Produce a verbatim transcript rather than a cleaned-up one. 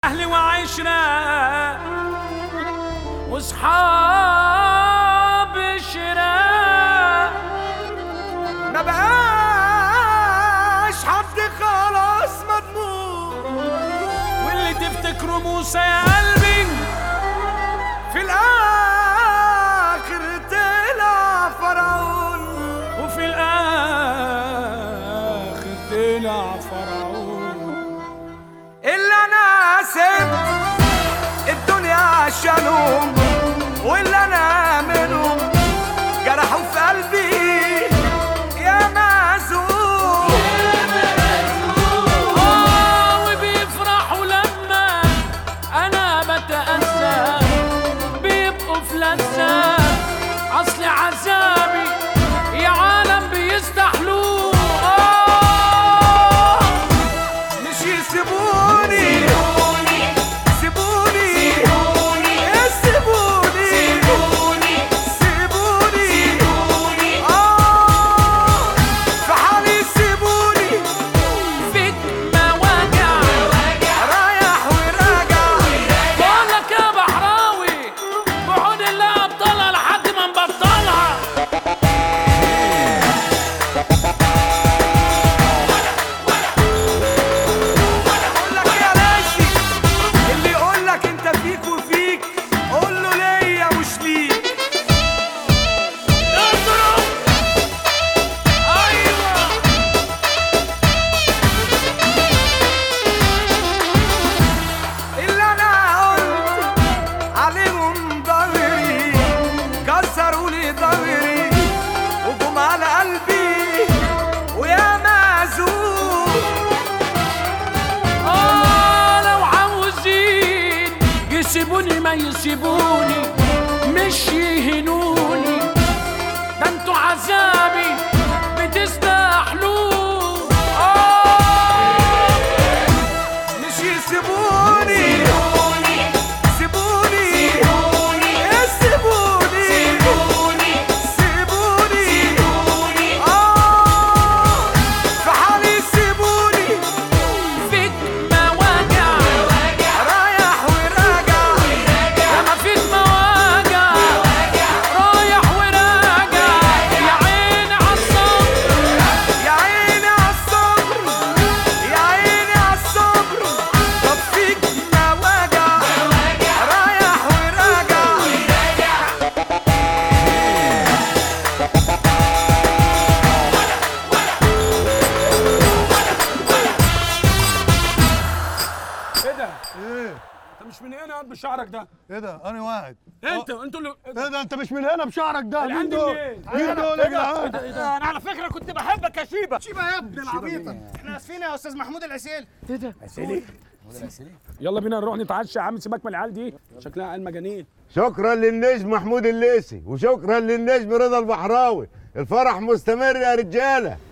أهلي وعشرة وصحاب شراء، ما بقاش حد خلاص مضمون، واللي تفتكره موسى يا قلبي في الآخر طلع فرعون، وفي الآخر طلع فرعون. اللي أنا سبت الدنيا عشانهم، واللي أنا منهم جرحوا في قلبي يا معزوم. آه وبيفرحوا لما أنا بتأذى، بيبقوا في لذة أصل عذابي يا عالم بيستحلوه. آه مش يسيبوني يسيبوني ما يسيبوني مش يهنوني، ده انتوا عذابي بتستحلوه. آه مش يسيبوني سيبوني سيبوني سيبوني آه في حالي سيبوني، فيك مواجع رايح وراجع، لما فيك مواجع رايح وراجع. يا عيني عالصبر يا عيني عالصبر يا عيني عالصبر، طب فيك مواجع رايح وراجع. ايه ده؟ ايه؟ انت مش من هنا بشعرك ده؟ ايه ده؟ أنا واحد. انت انتوا اللي ايه ده؟ أنت مش من هنا بشعرك ده؟ العيال مين دي دول؟ منين؟ مين دول يا جدعان؟ انا على فكره كنت بحبك يا شيبه. شيبة يا ابن العبيطة، احنا اسفين يا استاذ محمود العسيل. يلا بينا نروح نتعشى يا عم، سيبك من العيال دي شكلها عيال مجانين. شكرا للنجم محمود الليثي، وشكرا للنجم رضا البحراوي. الفرح مستمر يا رجاله.